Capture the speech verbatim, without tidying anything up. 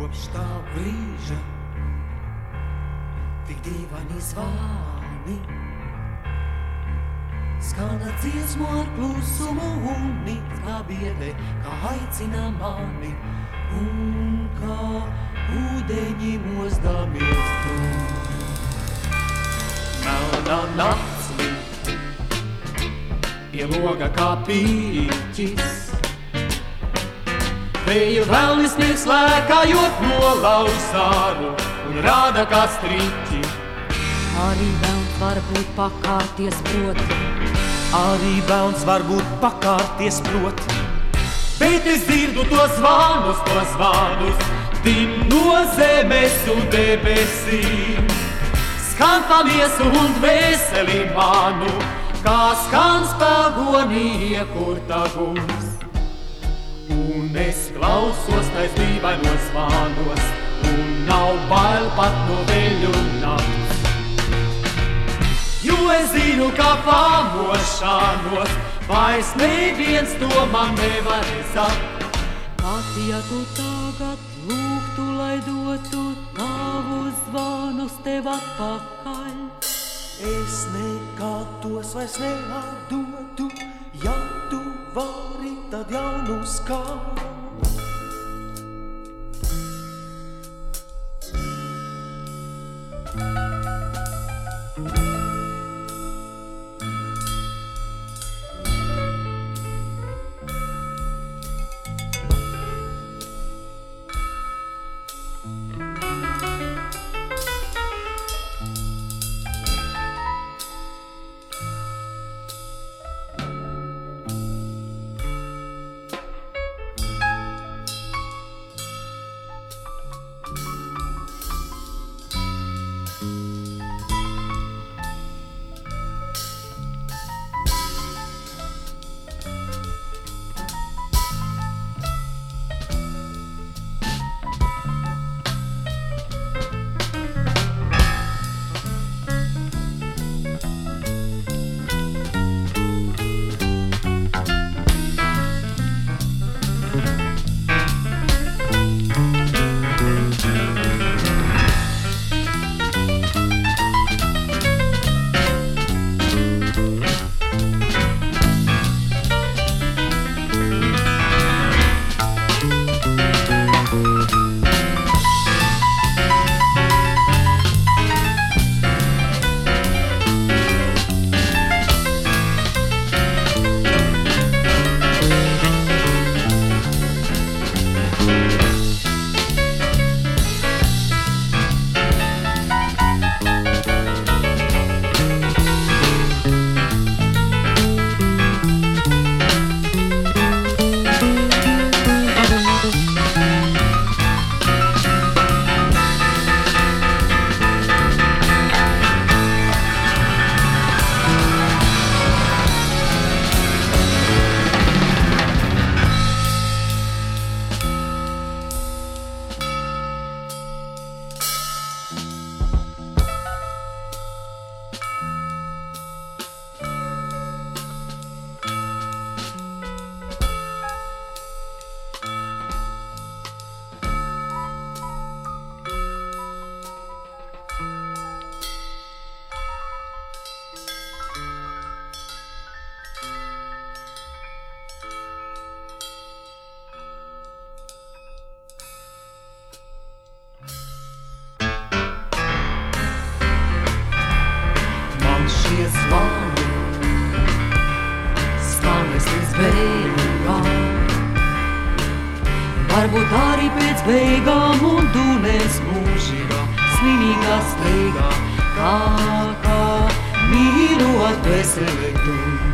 kopš tā brīža tik dīvaini zvani skana dziesmu ar klusumu un it kā biedē, kā aicina mani un kā ūdeņi mosdamies tu. Melna nakts pie loga kā pīķis, vēja velnis sniegs lēkājot nolauž sāru un rāda kā striķi. Arī velns varbūt pakārties prot, arī velns varbūt pakārties prot, bet es dzirdu tos zvānus, tos zvānus, tim no zemes un debesīm. Skan pa miesu un dvēseli manu, kā skan spagonī iekurta guns. Un es klausos tais dīvainos zvānos, un nav bail pat no veļu nakts. Jo es zinu, kā pamošanos, vairs neviens to man nevar sakt. Pat ja tu tagad lūgtu, lai dotu tavus zvānus tev atpakaļ, es nekad tos vairs neatdotu, ja tu vari, tad jau nu skan. Zvani skanes līdz beigām, varbūt arī pēc beigām un dunēs mūžīgā, svinīgā steigā, kā, kā mīlot veseli tu.